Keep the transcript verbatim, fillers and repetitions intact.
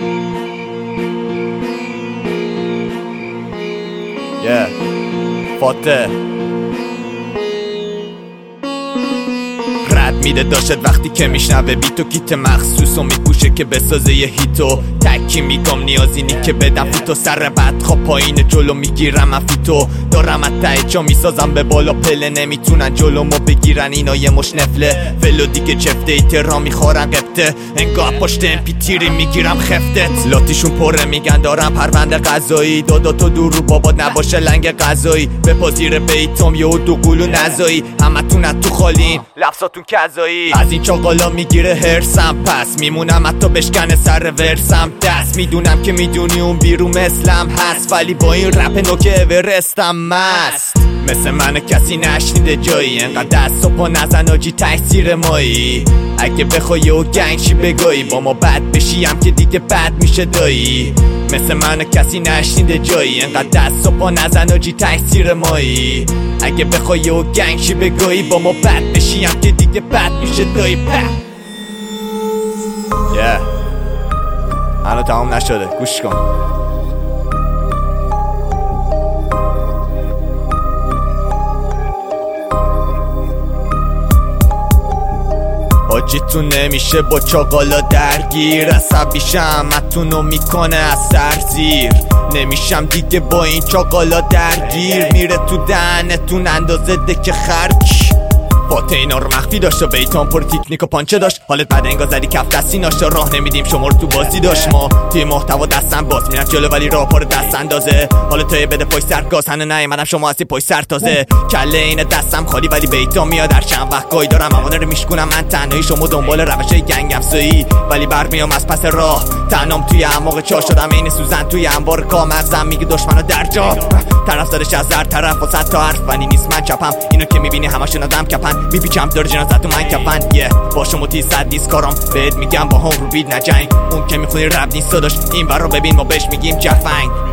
yeah. فاته رد میده داشت وقتی که میشنوه بیتو کیت مخصوصو میپوشه که بسازه یه هیتو تکی میگم نیازی نی که بدم فیتو سر بد خواب پایین جلو میگیرم من فیتو دارم اتای جا میسازم به بالا پله نمیتونن جلومو بگیرن اینا یه مش نفله ولو دیگه چفته ایترا میخورن قبته انگاه پشت امپی تیری میگیرم خفتت لاتیشون پره میگن دارم پرونده قضایی دادا تو دور رو بابات نباشه لنگ قضایی به پازیر بیتم یه دو قولو نزایی همه تونت تو خالین لفظاتون کذایی از این چاقالا میگیره هرسم پس میمونم حتی بشکنه سر ورسم دست میدونم که میدونی اون بیرون مثلم هست ولی با این رپ نوکه اورستم مست مثل من کسی نشنیده جایی انقدر دست و پا نزن آجی تاثیر مایی اگه بخوای و گنگشی بگایی با ما بد بشی هم که دیگه بد میشه دایی مثل من کسی نشنیده جایی انقدر دست و پا نزن آجی تاثیر مایی اگه بخوای و گنگشی بگایی با ما بد بشی هم که دیگه بد میشه دایی په yeah. هنو تمام نشده گوش کن آجیتون نمیشه با چاقالا درگیر عصبیشم اتونو میکنه از سر زیر نمیشم دیگه با این چاقالا درگیر میره تو دهنتون اندازه دک خرک فاته اینا رو مخفی داشت و بیتان پر تکنیک و پانچه داشت حالت بعد انگاه زدی کف دستی ناشتا راه نمیدیم شما رو تو بازی داشت ما توی محتوا دستم باز میرم جلو ولی راه پا رو دست اندازه حالا توی بده پای سر گاز هنه نیومدم شما هستی پای سر تازه کله این دستم خالی ولی بیتان میاد در چند وقت گاهی دارم امانه رو میشکنم من تنهایی شما دنبال روش گنگ افزایی ولی برمیام از پس راه تنام توی اعماق چا شدم این سوزن توی انبار کامرزم میگه دشمنو در جا طرف دارش از هر طرف و صد تا حرف ولی نیست من چپم اینا که میبینی همشون آدم کپن میپیچم دور جنازت تو من کپن یه yeah. با شما تی صد نیست کارم بهت میگم با هم رو بید نجنگ اون که میخونی رب نیست داشت این برا ببین ما بهش میگیم جفنگ